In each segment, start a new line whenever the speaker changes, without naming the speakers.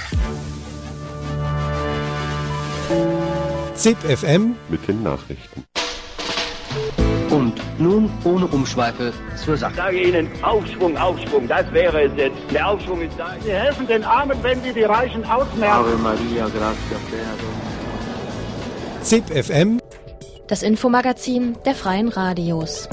ZIP FM
mit den Nachrichten.
Und nun ohne Umschweife zur Sache.
Ich sage Ihnen, Aufschwung, Aufschwung, das wäre es jetzt. Der Aufschwung ist da.
Sie helfen den Armen, wenn Sie die Reichen ausmerzen.
Ave Maria, gratia plena.
ZIP FM,
das Infomagazin der Freien Radios.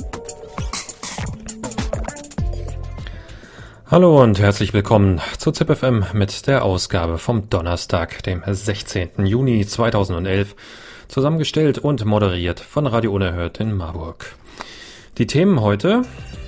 Hallo und herzlich willkommen zu ZIP FM mit der Ausgabe vom Donnerstag, dem 16. Juni 2011, zusammengestellt und moderiert von Radio Unerhört in Marburg. Die Themen heute: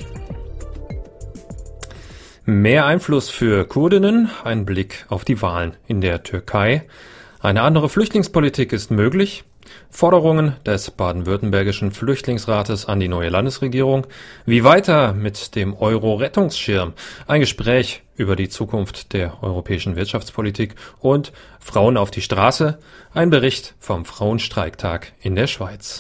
mehr Einfluss für Kurdinnen, ein Blick auf die Wahlen in der Türkei, eine andere Flüchtlingspolitik ist möglich, Forderungen des baden-württembergischen Flüchtlingsrates an die neue Landesregierung, wie weiter mit dem Euro-Rettungsschirm, ein Gespräch über die Zukunft der europäischen Wirtschaftspolitik und Frauen auf die Straße, ein Bericht vom Frauenstreiktag in der Schweiz.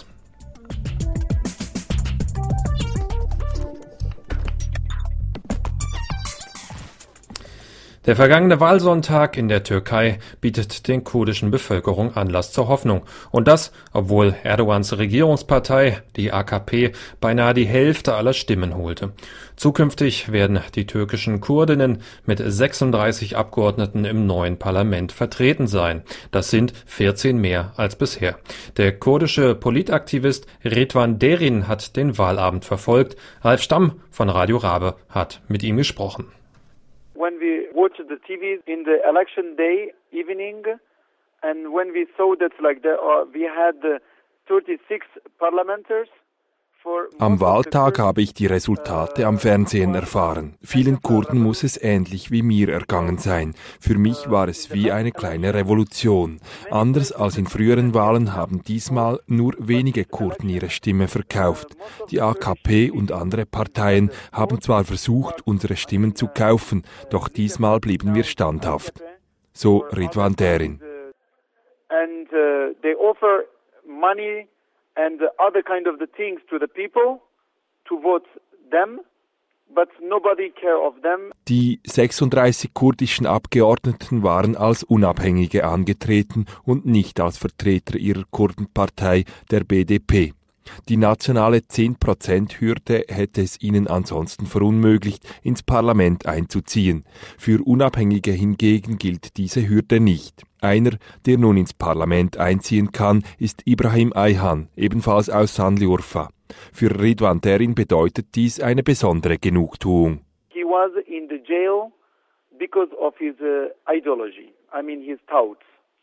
Der vergangene Wahlsonntag in der Türkei bietet den kurdischen Bevölkerung Anlass zur Hoffnung. Und das, obwohl Erdogans Regierungspartei, die AKP, beinahe die Hälfte aller Stimmen holte. Zukünftig werden die türkischen Kurdinnen mit 36 Abgeordneten im neuen Parlament vertreten sein. Das sind 14 mehr als bisher. Der kurdische Politaktivist Ridvan Derin hat den Wahlabend verfolgt. Ralf Stamm von Radio Rabe hat mit ihm gesprochen.
When we watched the TV in the election day evening, and when we saw that we had 36 parliamenters.
Am Wahltag habe ich die Resultate am Fernsehen erfahren. Vielen Kurden muss es ähnlich wie mir ergangen sein. Für mich war es wie eine kleine Revolution. Anders als in früheren Wahlen haben diesmal nur wenige Kurden ihre Stimme verkauft. Die AKP und andere Parteien haben zwar versucht, unsere Stimmen zu kaufen, doch diesmal blieben wir standhaft. So Ridvan Derin.
And they offer money and other kind of the things to the people to vote them, but nobody care of them.
Die 36 kurdischen Abgeordneten waren als Unabhängige angetreten und nicht als Vertreter ihrer Kurdenpartei, der BDP. Die nationale 10%-Hürde hätte es ihnen ansonsten verunmöglicht, ins Parlament einzuziehen. Für Unabhängige hingegen gilt diese Hürde nicht. Einer, der nun ins Parlament einziehen kann, ist Ibrahim Ayhan, ebenfalls aus Sanliurfa. Für Ridvan Derin bedeutet dies eine besondere Genugtuung.
He was in the jail because of his ideology, his thoughts.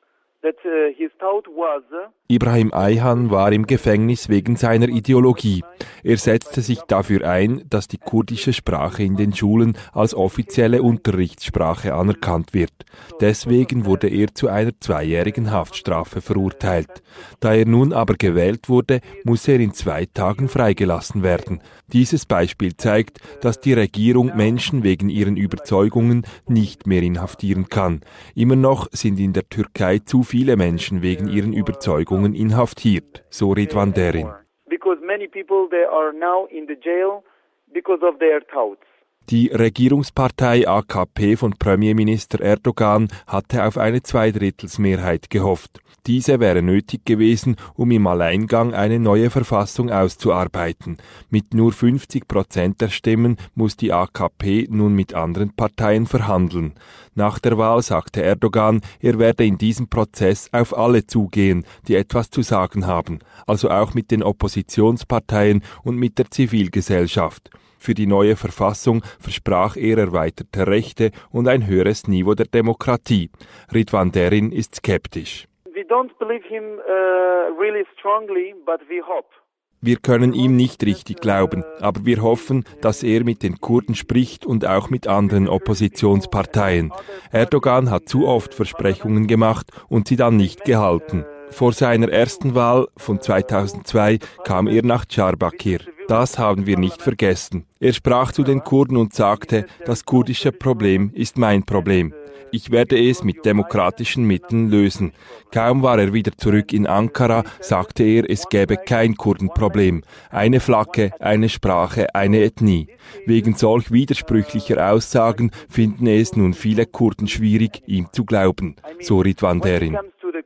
Ibrahim Ayhan war im Gefängnis wegen seiner Ideologie. Er setzte sich dafür ein, dass die kurdische Sprache in den Schulen als offizielle Unterrichtssprache anerkannt wird. Deswegen wurde er zu einer 2-jährigen Haftstrafe verurteilt. Da er nun aber gewählt wurde, muss er in 2 Tagen freigelassen werden. Dieses Beispiel zeigt, dass die Regierung Menschen wegen ihren Überzeugungen nicht mehr inhaftieren kann. Immer noch sind in der Türkei zu viele Menschen wegen ihren Überzeugungen inhaftiert, so Ridvan Derin.
Because many people they are now in the jail because of their thoughts.
Die Regierungspartei AKP von Premierminister Erdogan hatte auf eine Zweidrittelsmehrheit gehofft. Diese wäre nötig gewesen, um im Alleingang eine neue Verfassung auszuarbeiten. Mit nur 50% der Stimmen muss die AKP nun mit anderen Parteien verhandeln. Nach der Wahl sagte Erdogan, er werde in diesem Prozess auf alle zugehen, die etwas zu sagen haben, also auch mit den Oppositionsparteien und mit der Zivilgesellschaft. Für die neue Verfassung versprach er erweiterte Rechte und ein höheres Niveau der Demokratie. Ridvan Derin ist skeptisch.
We don't believe him really strongly, but we hope.
Wir können ihm nicht richtig glauben, aber wir hoffen, dass er mit den Kurden spricht und auch mit anderen Oppositionsparteien. Erdogan hat zu oft Versprechungen gemacht und sie dann nicht gehalten. Vor seiner ersten Wahl von 2002 kam er nach Diyarbakir. Das haben wir nicht vergessen. Er sprach zu den Kurden und sagte, das kurdische Problem ist mein Problem. Ich werde es mit demokratischen Mitteln lösen. Kaum war er wieder zurück in Ankara, sagte er, es gäbe kein Kurdenproblem. Eine Flagge, eine Sprache, eine Ethnie. Wegen solch widersprüchlicher Aussagen finden es nun viele Kurden schwierig, ihm zu glauben, so Ridwan Derin.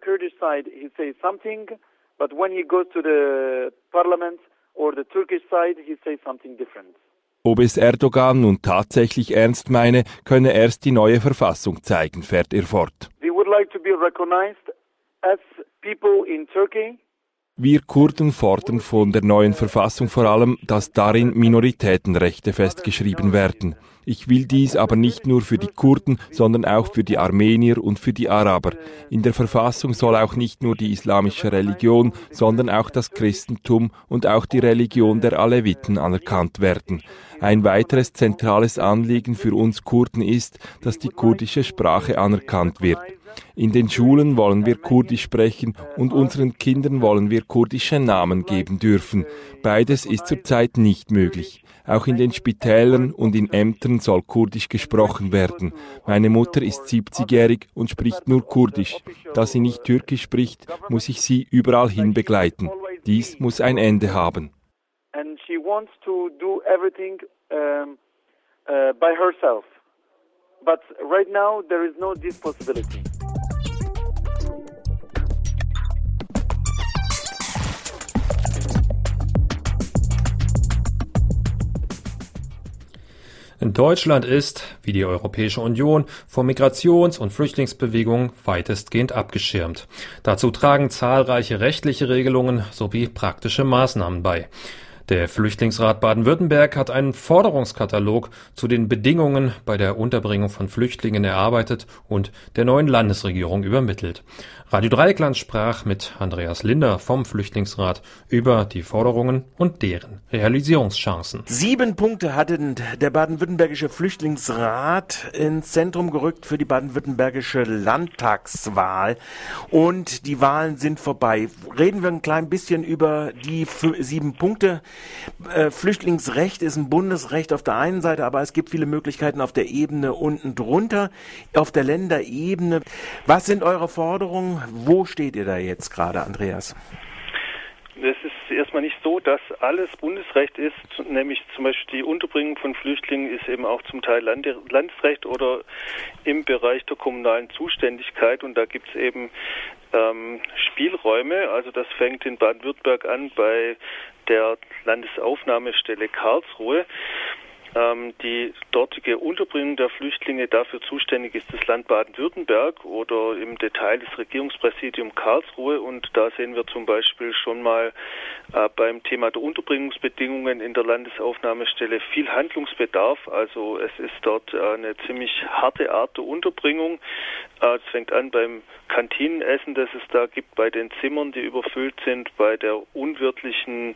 But when he goes to the parliament or the Turkish side, he says something different.
Ob es Erdogan nun tatsächlich ernst meine, könne erst die neue Verfassung zeigen, fährt er fort.
We would like to be recognized as people in Turkey.
Wir Kurden fordern von der neuen Verfassung vor allem, dass darin Minoritätenrechte festgeschrieben werden. Ich will dies aber nicht nur für die Kurden, sondern auch für die Armenier und für die Araber. In der Verfassung soll auch nicht nur die islamische Religion, sondern auch das Christentum und auch die Religion der Aleviten anerkannt werden. Ein weiteres zentrales Anliegen für uns Kurden ist, dass die kurdische Sprache anerkannt wird. In den Schulen wollen wir Kurdisch sprechen und unseren Kindern wollen wir kurdische Namen geben dürfen. Beides ist zurzeit nicht möglich. Auch in den Spitälern und in Ämtern soll Kurdisch gesprochen werden. Meine Mutter ist 70-jährig und spricht nur Kurdisch. Da sie nicht Türkisch spricht, muss ich sie überall hin begleiten. Dies muss ein Ende haben.
And she wants to do everything by herself. But right now there is no this possibility.
Deutschland ist, wie die Europäische Union, vor Migrations- und Flüchtlingsbewegungen weitestgehend abgeschirmt. Dazu tragen zahlreiche rechtliche Regelungen sowie praktische Maßnahmen bei. Der Flüchtlingsrat Baden-Württemberg hat einen Forderungskatalog zu den Bedingungen bei der Unterbringung von Flüchtlingen erarbeitet und der neuen Landesregierung übermittelt. Radio Dreieckland sprach mit Andreas Linder vom Flüchtlingsrat über die Forderungen und deren Realisierungschancen.
7 Punkte hatte der baden-württembergische Flüchtlingsrat ins Zentrum gerückt für die baden-württembergische Landtagswahl. Und die Wahlen sind vorbei. Reden wir ein klein bisschen über die 7 Punkte. Flüchtlingsrecht ist ein Bundesrecht auf der einen Seite, aber es gibt viele Möglichkeiten auf der Ebene unten drunter, auf der Länderebene. Was sind eure Forderungen? Wo steht ihr da jetzt gerade, Andreas?
Es ist erstmal nicht so, dass alles Bundesrecht ist, nämlich zum Beispiel die Unterbringung von Flüchtlingen ist eben auch zum Teil Landesrecht oder im Bereich der kommunalen Zuständigkeit und da gibt es eben Spielräume, also das fängt in Baden-Württemberg an bei der Landesaufnahmestelle Karlsruhe. Die dortige Unterbringung der Flüchtlinge, dafür zuständig ist das Land Baden-Württemberg oder im Detail das Regierungspräsidium Karlsruhe und da sehen wir zum Beispiel schon mal beim Thema der Unterbringungsbedingungen in der Landesaufnahmestelle viel Handlungsbedarf. Also es ist dort eine ziemlich harte Art der Unterbringung. Es fängt an beim Kantinenessen, das es da gibt, bei den Zimmern, die überfüllt sind, bei den unwirtlichen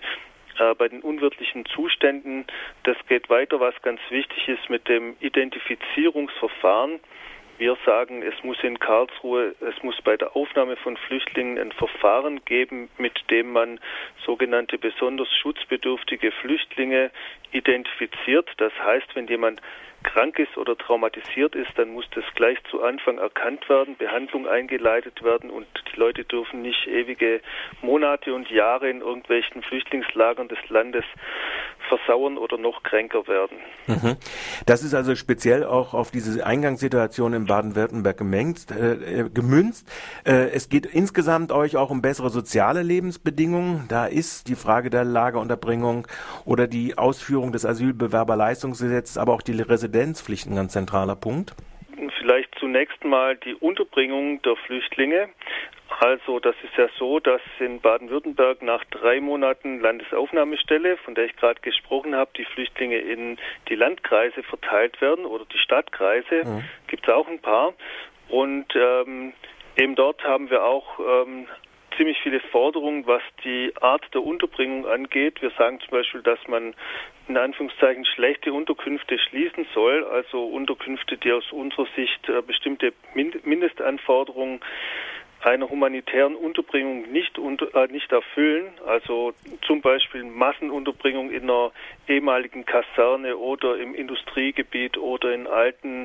Zuständen. Das geht weiter, was ganz wichtig ist mit dem Identifizierungsverfahren. Wir sagen, es muss in Karlsruhe, es muss bei der Aufnahme von Flüchtlingen ein Verfahren geben, mit dem man sogenannte besonders schutzbedürftige Flüchtlinge identifiziert. Das heißt, wenn jemand krank ist oder traumatisiert ist, dann muss das gleich zu Anfang erkannt werden, Behandlung eingeleitet werden und die Leute dürfen nicht ewige Monate und Jahre in irgendwelchen Flüchtlingslagern des Landes versauern oder noch kränker werden.
Das ist also speziell auch auf diese Eingangssituation in Baden-Württemberg gemünzt. Es geht insgesamt euch auch um bessere soziale Lebensbedingungen. Da ist die Frage der Lagerunterbringung oder die Ausführung des Asylbewerberleistungsgesetzes, aber auch die Residenzpflicht ein ganz zentraler Punkt.
Vielleicht zunächst mal die Unterbringung der Flüchtlinge. Also das ist ja so, dass in Baden-Württemberg nach 3 Monaten Landesaufnahmestelle, von der ich gerade gesprochen habe, die Flüchtlinge in die Landkreise verteilt werden oder die Stadtkreise, gibt es auch ein paar. Und eben dort haben wir auch ziemlich viele Forderungen, was die Art der Unterbringung angeht. Wir sagen zum Beispiel, dass man in Anführungszeichen schlechte Unterkünfte schließen soll, also Unterkünfte, die aus unserer Sicht bestimmte Mindestanforderungen einer humanitären Unterbringung nicht erfüllen, also zum Beispiel Massenunterbringung in einer ehemaligen Kaserne oder im Industriegebiet oder in alten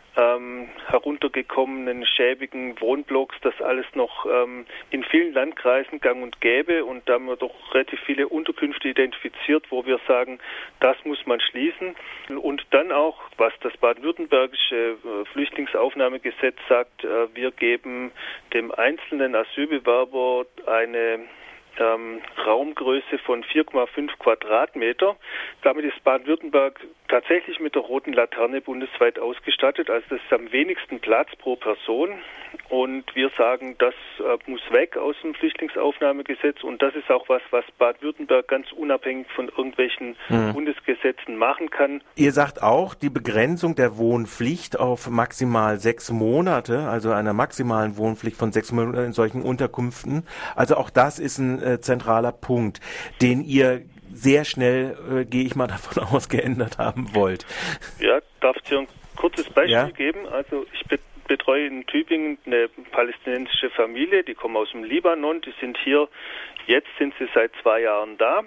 heruntergekommenen, schäbigen Wohnblocks, das alles noch in vielen Landkreisen gang und gäbe, und da haben wir doch relativ viele Unterkünfte identifiziert, wo wir sagen, das muss man schließen. Und dann auch, was das baden-württembergische Flüchtlingsaufnahmegesetz sagt, wir geben dem einzelnen Asylbewerber eine Raumgröße von 4,5 Quadratmeter. Damit ist Baden-Württemberg tatsächlich mit der roten Laterne bundesweit ausgestattet. Also das ist am wenigsten Platz pro Person. Und wir sagen, das muss weg aus dem Flüchtlingsaufnahmegesetz. Und das ist auch was Baden-Württemberg ganz unabhängig von irgendwelchen Bundesgesetzen machen kann.
Ihr sagt auch, die Begrenzung der Wohnpflicht auf maximal 6 Monate, also einer maximalen Wohnpflicht von 6 Monaten in solchen Unterkünften. Also auch das ist ein zentraler Punkt, den ihr sehr schnell, gehe ich mal davon aus, geändert haben wollt.
Ja, darf ich dir ein kurzes Beispiel geben? Also ich betreue in Tübingen eine palästinensische Familie, die kommen aus dem Libanon, die sind hier, jetzt sind sie seit 2 Jahren da.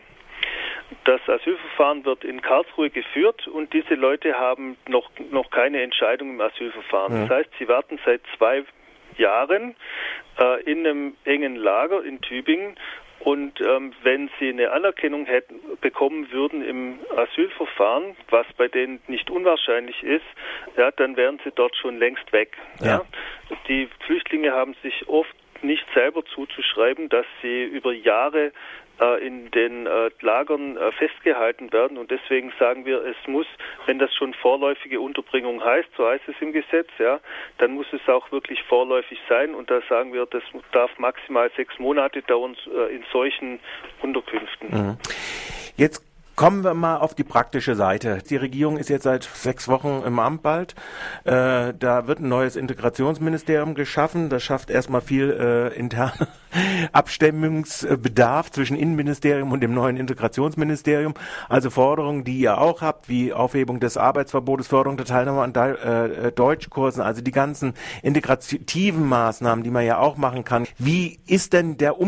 Das Asylverfahren wird in Karlsruhe geführt und diese Leute haben noch keine Entscheidung im Asylverfahren. Das heißt, sie warten seit 2 Jahren in einem engen Lager in Tübingen. Und wenn sie eine Anerkennung bekommen würden im Asylverfahren, was bei denen nicht unwahrscheinlich ist, ja, dann wären sie dort schon längst weg. Ja. Die Flüchtlinge haben sich oft nicht selber zuzuschreiben, dass sie über Jahre in den Lagern festgehalten werden, und deswegen sagen wir, es muss, wenn das schon vorläufige Unterbringung heißt, so heißt es im Gesetz, ja, dann muss es auch wirklich vorläufig sein, und da sagen wir, das darf maximal 6 Monate dauern in solchen Unterkünften.
Jetzt kommen wir mal auf die praktische Seite. Die Regierung ist jetzt seit 6 Wochen im Amt bald. Da wird ein neues Integrationsministerium geschaffen. Das schafft erstmal viel internen Abstimmungsbedarf zwischen Innenministerium und dem neuen Integrationsministerium. Also Forderungen, die ihr auch habt, wie Aufhebung des Arbeitsverbotes, Förderung der Teilnahme an Deutschkursen, also die ganzen integrativen Maßnahmen, die man ja auch machen kann. Wie ist denn der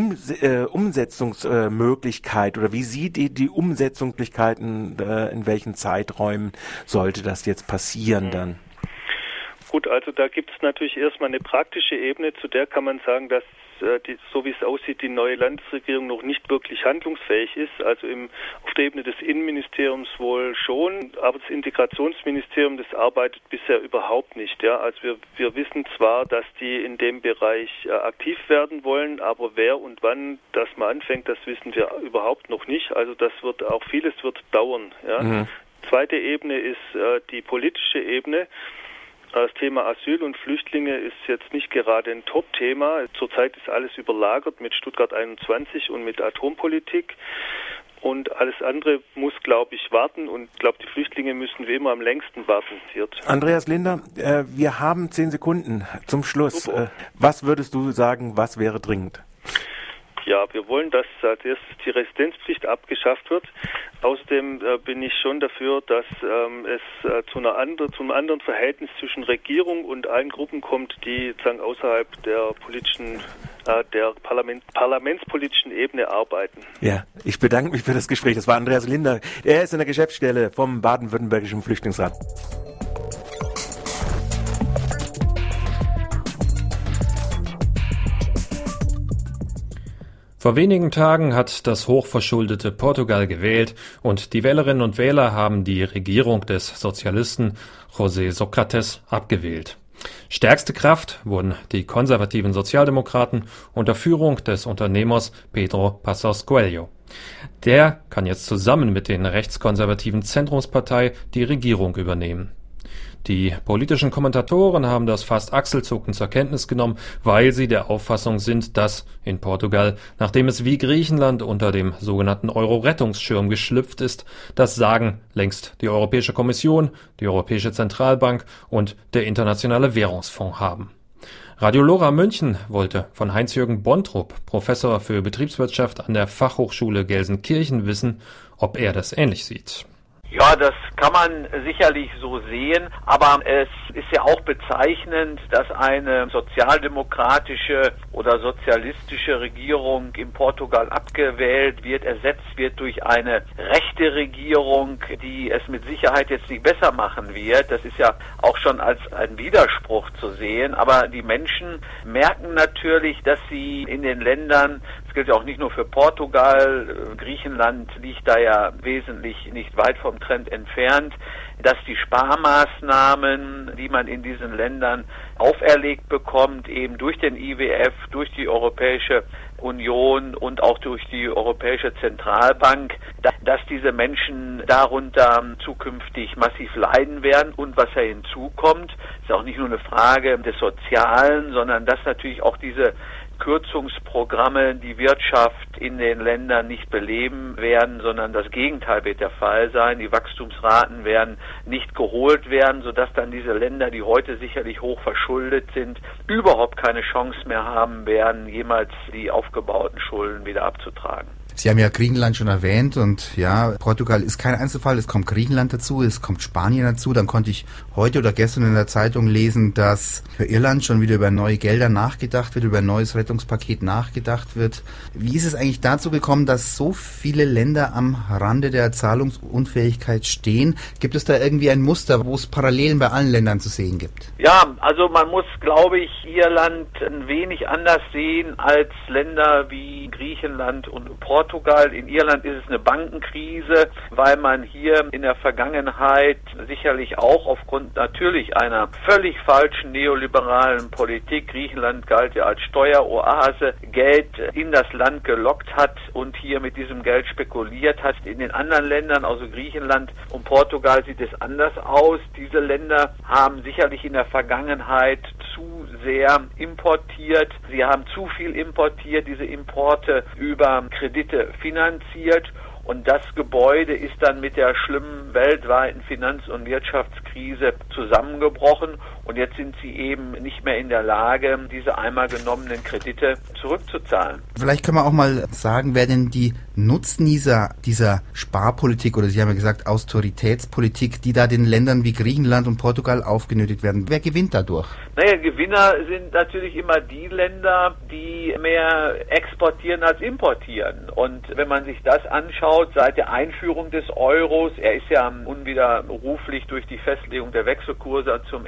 Umsetzungsmöglichkeit oder wie sieht ihr die Umsetzungsmöglichkeiten, in welchen Zeiträumen sollte das jetzt passieren dann?
Gut, also da gibt es natürlich erstmal eine praktische Ebene, zu der kann man sagen, dass so wie es aussieht, die neue Landesregierung noch nicht wirklich handlungsfähig ist. Also auf der Ebene des Innenministeriums wohl schon, aber das Integrationsministerium, das arbeitet bisher überhaupt nicht. Ja, also wir wissen zwar, dass die in dem Bereich aktiv werden wollen, aber wer und wann das mal anfängt, das wissen wir überhaupt noch nicht. Also vieles wird dauern. Ja. Zweite Ebene ist die politische Ebene. Das Thema Asyl und Flüchtlinge ist jetzt nicht gerade ein Top-Thema. Zurzeit ist alles überlagert mit Stuttgart 21 und mit Atompolitik. Und alles andere muss, glaube ich, warten. Und ich glaube, die Flüchtlinge müssen wie immer am längsten warten.
Andreas Linder, wir haben 10 Sekunden zum Schluss. Was würdest du sagen, was wäre dringend?
Ja, wir wollen, dass als erstes die Residenzpflicht abgeschafft wird. Außerdem bin ich schon dafür, dass es zu einem anderen Verhältnis zwischen Regierung und allen Gruppen kommt, die sozusagen außerhalb der parlamentspolitischen Ebene arbeiten.
Ja, ich bedanke mich für das Gespräch. Das war Andreas Linder. Er ist in der Geschäftsstelle vom Baden-Württembergischen Flüchtlingsrat.
Vor wenigen Tagen hat das hochverschuldete Portugal gewählt und die Wählerinnen und Wähler haben die Regierung des Sozialisten José Sócrates abgewählt. Stärkste Kraft wurden die konservativen Sozialdemokraten unter Führung des Unternehmers Pedro Passos Coelho. Der kann jetzt zusammen mit den rechtskonservativen Zentrumspartei die Regierung übernehmen. Die politischen Kommentatoren haben das fast achselzuckend zur Kenntnis genommen, weil sie der Auffassung sind, dass in Portugal, nachdem es wie Griechenland unter dem sogenannten Euro-Rettungsschirm geschlüpft ist, das Sagen längst die Europäische Kommission, die Europäische Zentralbank und der Internationale Währungsfonds haben. Radio Lora München wollte von Heinz-Jürgen Bontrup, Professor für Betriebswirtschaft an der Fachhochschule Gelsenkirchen, wissen, ob er das ähnlich sieht.
Ja, das kann man sicherlich so sehen, aber es ist ja auch bezeichnend, dass eine sozialdemokratische oder sozialistische Regierung in Portugal abgewählt wird, ersetzt wird durch eine rechte Regierung, die es mit Sicherheit jetzt nicht besser machen wird. Das ist ja auch schon als ein Widerspruch zu sehen, aber die Menschen merken natürlich, dass sie in den Ländern, das gilt ja auch nicht nur für Portugal, Griechenland liegt da ja wesentlich nicht weit vom Trend entfernt, dass die Sparmaßnahmen, die man in diesen Ländern auferlegt bekommt, eben durch den IWF, durch die Europäische Union und auch durch die Europäische Zentralbank, dass diese Menschen darunter zukünftig massiv leiden werden. Und was ja hinzukommt, ist auch nicht nur eine Frage des Sozialen, sondern dass natürlich auch diese Kürzungsprogramme die Wirtschaft in den Ländern nicht beleben werden, sondern das Gegenteil wird der Fall sein. Die Wachstumsraten werden nicht geholt werden, sodass dann diese Länder, die heute sicherlich hoch verschuldet sind, überhaupt keine Chance mehr haben werden, jemals die aufgebauten Schulden wieder abzutragen.
Sie haben ja Griechenland schon erwähnt und ja, Portugal ist kein Einzelfall, es kommt Griechenland dazu, es kommt Spanien dazu. Dann konnte ich heute oder gestern in der Zeitung lesen, dass für Irland schon wieder über neue Gelder nachgedacht wird, über ein neues Rettungspaket nachgedacht wird. Wie ist es eigentlich dazu gekommen, dass so viele Länder am Rande der Zahlungsunfähigkeit stehen? Gibt es da irgendwie ein Muster, wo es Parallelen bei allen Ländern zu sehen gibt?
Ja, also man muss, glaube ich, Irland ein wenig anders sehen als Länder wie Griechenland und Portugal. In Irland ist es eine Bankenkrise, weil man hier in der Vergangenheit sicherlich auch aufgrund natürlich einer völlig falschen neoliberalen Politik, Griechenland galt ja als Steueroase, Geld in das Land gelockt hat und hier mit diesem Geld spekuliert hat. In den anderen Ländern, also Griechenland und Portugal, sieht es anders aus. Diese Länder haben sicherlich in der Vergangenheit zu sehr importiert. Sie haben zu viel importiert, diese Importe über Kredite finanziert. Und das Gebäude ist dann mit der schlimmen weltweiten Finanz- und Wirtschaftskrise zusammengebrochen. Und jetzt sind sie eben nicht mehr in der Lage, diese einmal genommenen Kredite zurückzuzahlen.
Vielleicht können wir auch mal sagen, wer denn die Nutznießer dieser Sparpolitik oder Sie haben ja gesagt Austeritätspolitik, die da den Ländern wie Griechenland und Portugal aufgenötigt werden, wer gewinnt dadurch?
Naja, Gewinner sind natürlich immer die Länder, die mehr exportieren als importieren. Und wenn man sich das anschaut, seit der Einführung des Euros, er ist ja unwiderruflich durch die Festlegung der Wechselkurse zum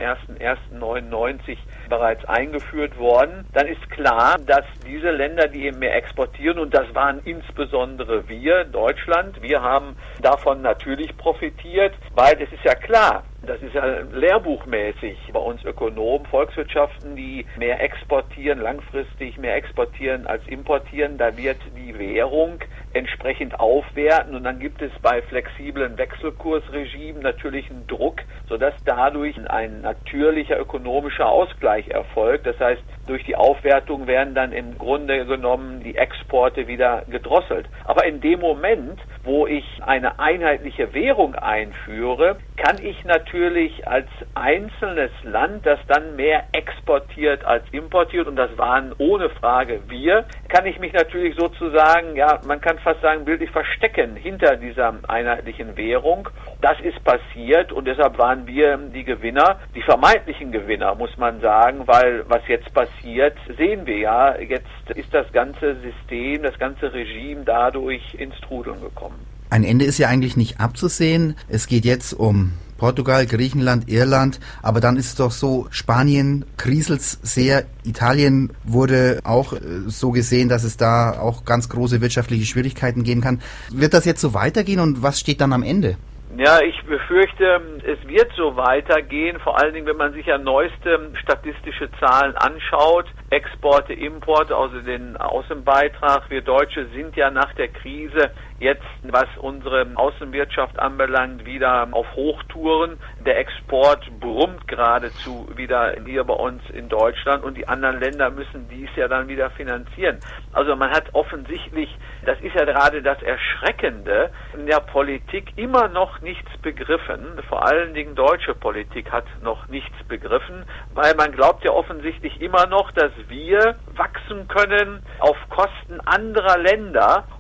1.1.99 bereits eingeführt worden, dann ist klar, dass diese Länder, die eben mehr exportieren, und das waren insbesondere wir, Deutschland, wir haben davon natürlich profitiert, weil es ist ja klar, das ist ja lehrbuchmäßig bei uns Ökonomen, Volkswirtschaften, die mehr exportieren, langfristig mehr exportieren als importieren, da wird die Währung entsprechend aufwerten und dann gibt es bei flexiblen Wechselkursregimen natürlich einen Druck, sodass dadurch ein natürlicher ökonomischer Ausgleich erfolgt. Das heißt, durch die Aufwertung werden dann im Grunde genommen die Exporte wieder gedrosselt. Aber in dem Moment, wo ich eine einheitliche Währung einführe, kann ich natürlich als einzelnes Land, das dann mehr exportiert als importiert, und das waren ohne Frage wir, kann ich mich natürlich sozusagen, ja, man kann fast sagen, bildlich verstecken hinter dieser einheitlichen Währung. Das ist passiert und deshalb waren wir die Gewinner, die vermeintlichen Gewinner, muss man sagen, weil was jetzt passiert, sehen wir ja, jetzt ist das ganze System, das ganze Regime dadurch ins Trudeln gekommen.
Ein Ende ist ja eigentlich nicht abzusehen. Es geht jetzt um Portugal, Griechenland, Irland, aber dann ist es doch so, Spanien kriselt's sehr, Italien wurde auch so gesehen, dass es da auch ganz große wirtschaftliche Schwierigkeiten geben kann. Wird das jetzt so weitergehen und was steht dann am Ende?
Ja, ich befürchte, es wird so weitergehen, vor allen Dingen, wenn man sich ja neueste statistische Zahlen anschaut, Exporte, Importe, also den Außenbeitrag. Wir Deutsche sind ja nach der Krise jetzt, was unsere Außenwirtschaft anbelangt, wieder auf Hochtouren. Der Export brummt geradezu wieder hier bei uns in Deutschland und die anderen Länder müssen dies ja dann wieder finanzieren. Also man hat offensichtlich, das ist ja gerade das Erschreckende, in der Politik immer noch nichts begriffen. Vor allen Dingen deutsche Politik hat noch nichts begriffen, weil man glaubt ja offensichtlich immer noch, dass wir wachsen können auf Kosten anderer Länder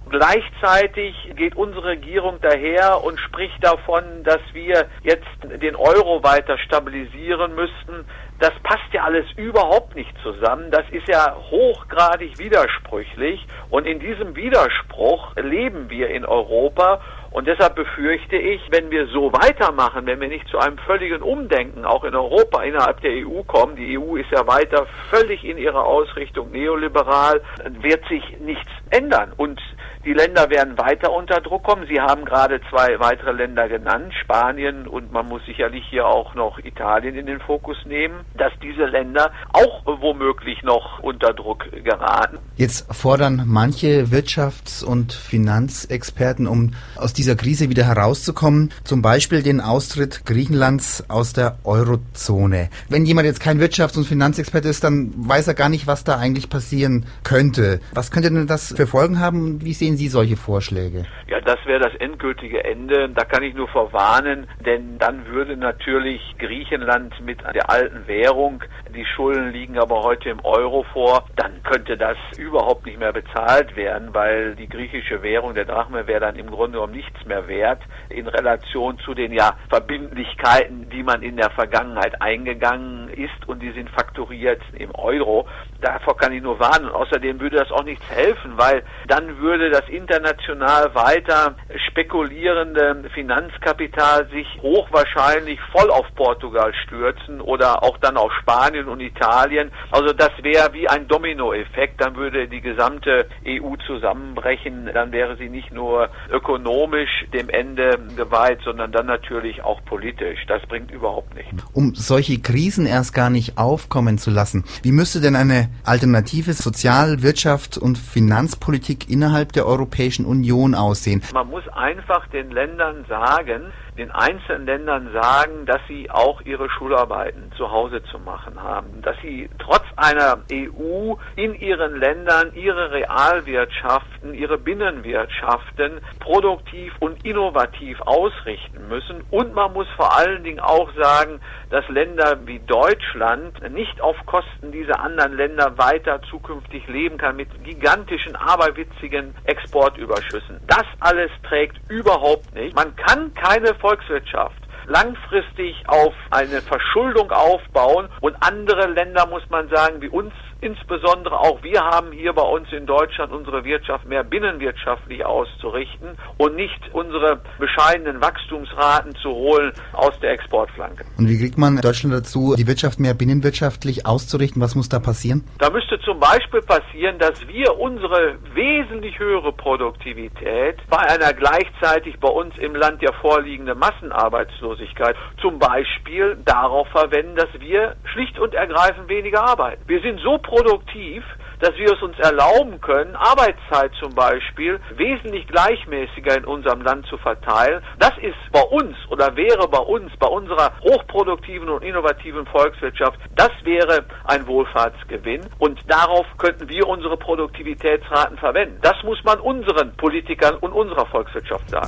Gleichzeitig geht unsere Regierung daher und spricht davon, dass wir jetzt den Euro weiter stabilisieren müssten. Das passt ja alles überhaupt nicht zusammen. Das ist ja hochgradig widersprüchlich. Und in diesem Widerspruch leben wir in Europa. Und deshalb befürchte ich, wenn wir so weitermachen, wenn wir nicht zu einem völligen Umdenken auch in Europa innerhalb der EU kommen, die EU ist ja weiter völlig in ihrer Ausrichtung neoliberal, wird sich nichts ändern. Und die Länder werden weiter unter Druck kommen. Sie haben gerade 2 weitere Länder genannt, Spanien und man muss sicherlich hier auch noch Italien in den Fokus nehmen, dass diese Länder auch womöglich noch unter Druck geraten.
Jetzt fordern manche Wirtschafts- und Finanzexperten, um aus dieser Krise wieder herauszukommen, zum Beispiel den Austritt Griechenlands aus der Eurozone. Wenn jemand jetzt kein Wirtschafts- und Finanzexperte ist, dann weiß er gar nicht, was da eigentlich passieren könnte. Was könnte denn das für Folgen haben? Wie sehen Sie solche Vorschläge?
Ja, das wäre das endgültige Ende. Da kann ich nur vorwarnen, denn dann würde natürlich Griechenland mit der alten Währung, die Schulden liegen aber heute im Euro vor, dann könnte das überhaupt nicht mehr bezahlt werden, weil die griechische Währung, der Drachme, wäre dann im Grunde genommen nichts mehr wert in Relation zu den Verbindlichkeiten, die man in der Vergangenheit eingegangen ist und die sind faktoriert im Euro. Davor kann ich nur warnen. Und außerdem würde das auch nichts helfen, weil dann würde das international weiter spekulierende Finanzkapital sich hochwahrscheinlich voll auf Portugal stürzen oder auch dann auf Spanien und Italien. Also das wäre wie ein Dominoeffekt. Dann würde die gesamte EU zusammenbrechen. Dann wäre sie nicht nur ökonomisch dem Ende geweiht, sondern dann natürlich auch politisch. Das bringt überhaupt nichts.
Um solche Krisen erst gar nicht aufkommen zu lassen, wie müsste denn eine alternative Sozial-, Wirtschafts- und Finanzpolitik innerhalb der Europäischen Union aussehen?
Man muss einfach den Ländern sagen, den einzelnen Ländern sagen, dass sie auch ihre Schularbeiten zu Hause zu machen haben, dass sie trotz einer EU in ihren Ländern ihre Realwirtschaften, ihre Binnenwirtschaften produktiv und innovativ ausrichten müssen. Und man muss vor allen Dingen auch sagen, dass Länder wie Deutschland nicht auf Kosten dieser anderen Länder weiter zukünftig leben kann mit gigantischen, aberwitzigen Exportüberschüssen. Das alles trägt überhaupt nicht. Man kann keine Volkswirtschaft langfristig auf eine Verschuldung aufbauen und andere Länder, muss man sagen, wie uns insbesondere auch wir haben hier bei uns in Deutschland unsere Wirtschaft mehr binnenwirtschaftlich auszurichten und nicht unsere bescheidenen Wachstumsraten zu holen aus der Exportflanke.
Und wie kriegt man Deutschland dazu, die Wirtschaft mehr binnenwirtschaftlich auszurichten? Was muss da passieren?
Da müsste zum Beispiel passieren, dass wir unsere wesentlich höhere Produktivität bei einer gleichzeitig bei uns im Land ja vorliegende Massenarbeitslosigkeit zum Beispiel darauf verwenden, dass wir schlicht und ergreifend weniger arbeiten. Wir sind so produktiv, dass wir es uns erlauben können, Arbeitszeit zum Beispiel wesentlich gleichmäßiger in unserem Land zu verteilen. Das ist bei uns oder wäre bei uns, bei unserer hochproduktiven und innovativen Volkswirtschaft, das wäre ein Wohlfahrtsgewinn und darauf könnten wir unsere Produktivitätsraten verwenden. Das muss man unseren Politikern und unserer Volkswirtschaft sagen.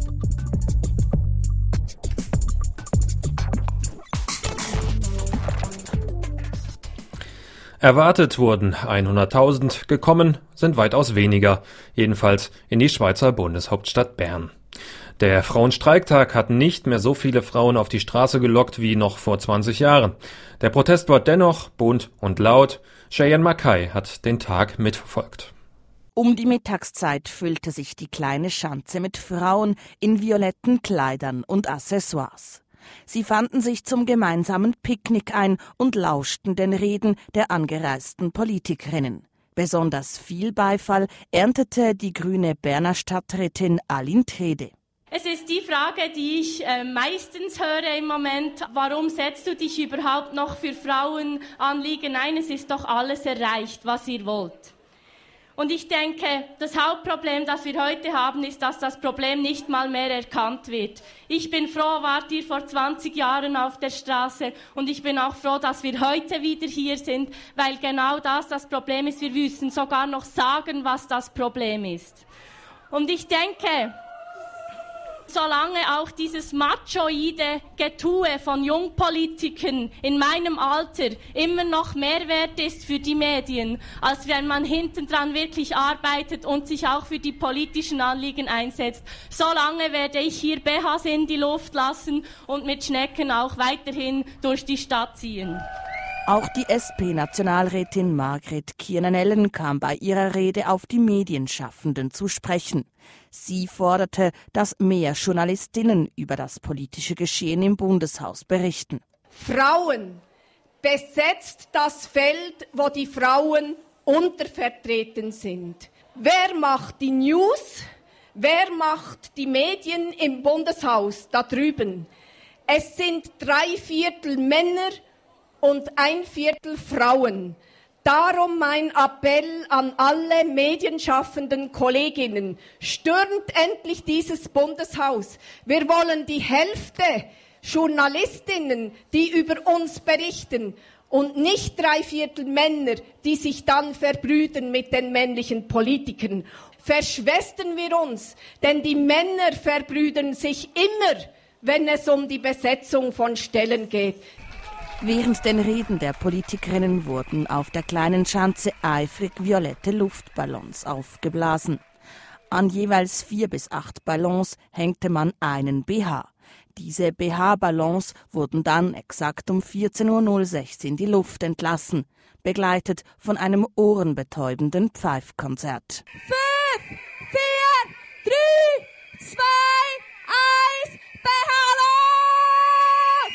Erwartet wurden 100.000, gekommen sind weitaus weniger, jedenfalls in die Schweizer Bundeshauptstadt Bern. Der Frauenstreiktag hat nicht mehr so viele Frauen auf die Straße gelockt wie noch vor 20 Jahren. Der Protest war dennoch bunt und laut. Cheyenne Mackay hat den Tag mitverfolgt.
Um die Mittagszeit füllte sich die kleine Schanze mit Frauen in violetten Kleidern und Accessoires. Sie fanden sich zum gemeinsamen Picknick ein und lauschten den Reden der angereisten Politikerinnen. Besonders viel Beifall erntete die grüne Berner Stadträtin Aline Trede.
Es ist die Frage, die ich meistens höre im Moment. Warum setzt du dich überhaupt noch für Frauenanliegen ein? Es ist doch alles erreicht, was ihr wollt. Und ich denke, das Hauptproblem, das wir heute haben, ist, dass das Problem nicht mal mehr erkannt wird. Ich bin froh, wart ihr vor 20 Jahren auf der Straße und ich bin auch froh, dass wir heute wieder hier sind, weil genau das Problem ist. Wir müssen sogar noch sagen, was das Problem ist. Und ich denke, Solange auch dieses machoide Getue von Jungpolitikern in meinem Alter immer noch mehr wert ist für die Medien, als wenn man hintendran wirklich arbeitet und sich auch für die politischen Anliegen einsetzt, solange werde ich hier BHs in die Luft lassen und mit Schnecken auch weiterhin durch die Stadt ziehen.
Auch die SP-Nationalrätin Margret Kiernan-Ellen kam bei ihrer Rede auf die Medienschaffenden zu sprechen. Sie forderte, dass mehr Journalistinnen über das politische Geschehen im Bundeshaus berichten.
Frauen, besetzt das Feld, wo die Frauen untervertreten sind. Wer macht die News? Wer macht die Medien im Bundeshaus da drüben? Es sind 3/4 Männer und 1/4 Frauen. Darum mein Appell an alle medienschaffenden Kolleginnen. Stürmt endlich dieses Bundeshaus. Wir wollen die Hälfte Journalistinnen, die über uns berichten und nicht 3/4 Männer, die sich dann verbrüdern mit den männlichen Politikern. Verschwestern wir uns, denn die Männer verbrüdern sich immer, wenn es um die Besetzung von Stellen geht.
Während den Reden der Politikerinnen wurden auf der kleinen Schanze eifrig violette Luftballons aufgeblasen. An jeweils 4 bis 8 Ballons hängte man einen BH. Diese BH-Ballons wurden dann exakt um 14:06 Uhr in die Luft entlassen, begleitet von einem ohrenbetäubenden Pfeifkonzert.
5, 4, 3, 2, 1, BH los!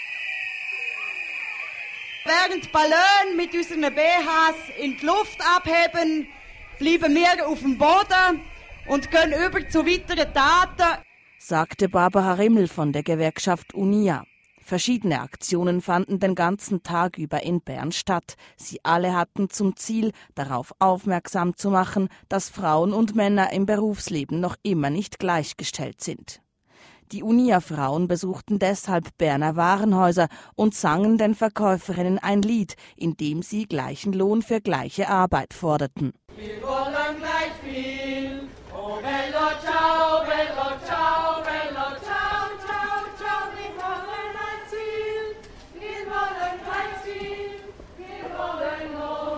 Während die Ballone mit unseren BHs in die Luft abheben, bleiben wir auf dem Boden und gehen über zu weiteren Taten,
sagte Barbara Rimmel von der Gewerkschaft Unia. Verschiedene Aktionen fanden den ganzen Tag über in Bern statt. Sie alle hatten zum Ziel, darauf aufmerksam zu machen, dass Frauen und Männer im Berufsleben noch immer nicht gleichgestellt sind. Die Unia-Frauen besuchten deshalb Berner Warenhäuser und sangen den Verkäuferinnen ein Lied, in dem sie gleichen Lohn für gleiche Arbeit forderten.
wir wollen gleich viel. Oh, bello, ciao, bello, ciao, bello, ciao, ciao, ciao. Wir wollen ein Ziel, wir wollen kein Ziel, wir wollen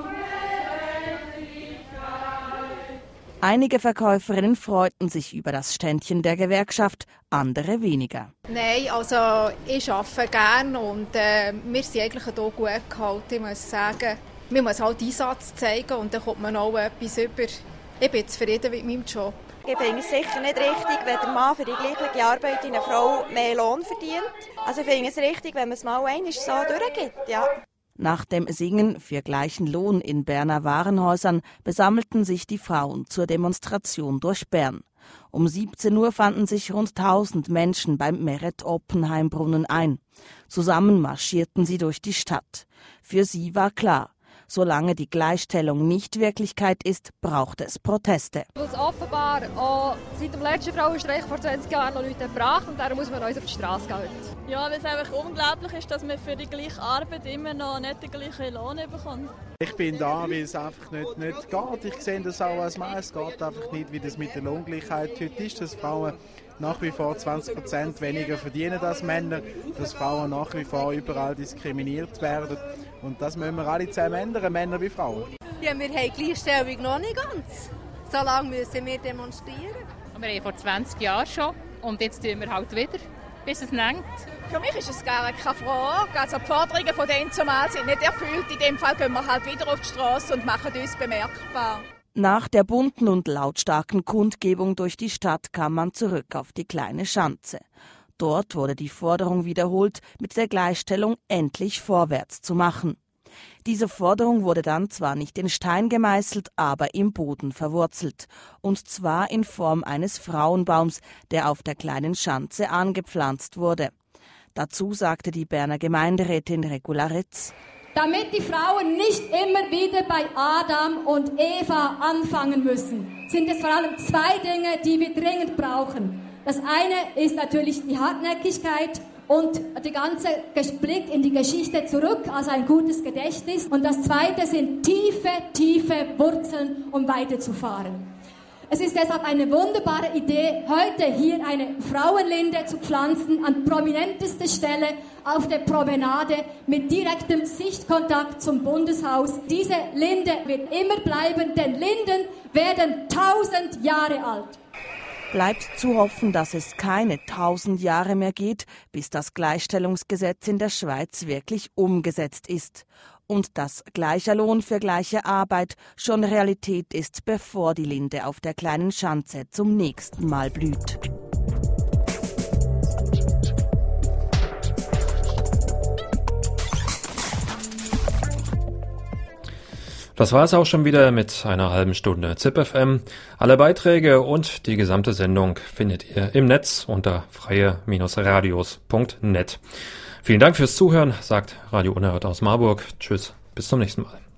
Ungerechtigkeit.
Einige Verkäuferinnen freuten sich über das Ständchen der Gewerkschaft, andere weniger.
Nein, also ich arbeite gerne und wir sind eigentlich hier gut gehalten, ich muss sagen. Man muss halt Einsatz zeigen und dann kommt man auch etwas über. Ich bin zufrieden mit meinem Job.
Ich finde es sicher nicht richtig, wenn der Mann für die gleiche Arbeit in eine Frau mehr Lohn verdient. Also ich finde es richtig, wenn man es mal einmal so durchgibt, ja.
Nach dem Singen für gleichen Lohn in Berner Warenhäusern besammelten sich die Frauen zur Demonstration durch Bern. Um 17 Uhr fanden sich rund 1000 Menschen beim Meret-Oppenheim-Brunnen ein. Zusammen marschierten sie durch die Stadt. Für sie war klar, solange die Gleichstellung nicht Wirklichkeit ist, braucht es Proteste.
Weil es offenbar auch seit dem letzten Frauenstreik vor 20 Jahren noch nichts gebracht und darum muss man uns auf die Straße gehen.
Ja, weil es einfach unglaublich ist, dass man für die gleiche Arbeit immer noch nicht den gleichen Lohn bekommt.
Ich bin da, weil es einfach nicht geht. Ich sehe das auch als Mann. Es geht einfach nicht, wie das mit der Lohngleichheit heute ist, dass Frauen nach wie vor 20% weniger verdienen als Männer, dass Frauen nach wie vor überall diskriminiert werden. Und das müssen wir alle zusammen ändern, Männer wie Frauen.
Ja, wir haben Gleichstellung noch nicht ganz. So lange müssen wir demonstrieren.
Wir haben vor 20 Jahren schon und jetzt tun wir halt wieder, bis es reicht.
Für mich ist es gar keine Frage. Also die Forderungen von denen zumal sind nicht erfüllt. In dem Fall gehen wir halt wieder auf die Straße und machen uns bemerkbar.
Nach der bunten und lautstarken Kundgebung durch die Stadt kam man zurück auf die kleine Schanze. Dort wurde die Forderung wiederholt, mit der Gleichstellung endlich vorwärts zu machen. Diese Forderung wurde dann zwar nicht in Stein gemeißelt, aber im Boden verwurzelt. Und zwar in Form eines Frauenbaums, der auf der kleinen Schanze angepflanzt wurde. Dazu sagte die Berner Gemeinderätin Regula Ritz:
Damit die Frauen nicht immer wieder bei Adam und Eva anfangen müssen, sind es vor allem 2 Dinge, die wir dringend brauchen. Das eine ist natürlich die Hartnäckigkeit und der ganze Blick in die Geschichte zurück, also ein gutes Gedächtnis. Und das zweite sind tiefe, tiefe Wurzeln, um weiterzufahren. Es ist deshalb eine wunderbare Idee, heute hier eine Frauenlinde zu pflanzen, an prominentester Stelle auf der Promenade mit direktem Sichtkontakt zum Bundeshaus. Diese Linde wird immer bleiben, denn Linden werden 1000 Jahre alt.
Bleibt zu hoffen, dass es keine 1000 Jahre mehr geht, bis das Gleichstellungsgesetz in der Schweiz wirklich umgesetzt ist. Und dass gleicher Lohn für gleiche Arbeit schon Realität ist, bevor die Linde auf der kleinen Schanze zum nächsten Mal blüht.
Das war es auch schon wieder mit einer halben Stunde ZipFM. Alle Beiträge und die gesamte Sendung findet ihr im Netz unter freie-radios.net. Vielen Dank fürs Zuhören, sagt Radio Unerhört aus Marburg. Tschüss, bis zum nächsten Mal.